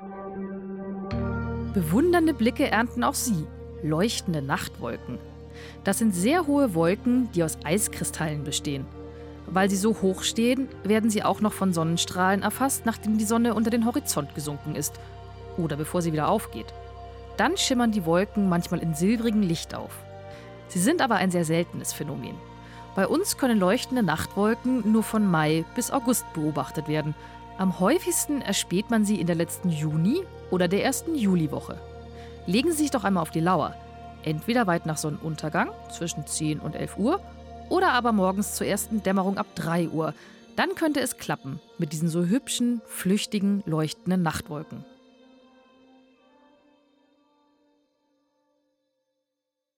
Bewundernde Blicke ernten auch Sie, leuchtende Nachtwolken. Das sind sehr hohe Wolken, die aus Eiskristallen bestehen. Weil sie so hoch stehen, werden sie auch noch von Sonnenstrahlen erfasst, nachdem die Sonne unter den Horizont gesunken ist oder bevor sie wieder aufgeht. Dann schimmern die Wolken manchmal in silbrigem Licht auf. Sie sind aber ein sehr seltenes Phänomen. Bei uns können leuchtende Nachtwolken nur von Mai bis August beobachtet werden. Am häufigsten erspäht man sie in der letzten Juni- oder der ersten Juliwoche. Legen Sie sich doch einmal auf die Lauer. Entweder weit nach Sonnenuntergang, zwischen 10 und 11 Uhr, oder aber morgens zur ersten Dämmerung ab 3 Uhr. Dann könnte es klappen mit diesen so hübschen, flüchtigen, leuchtenden Nachtwolken.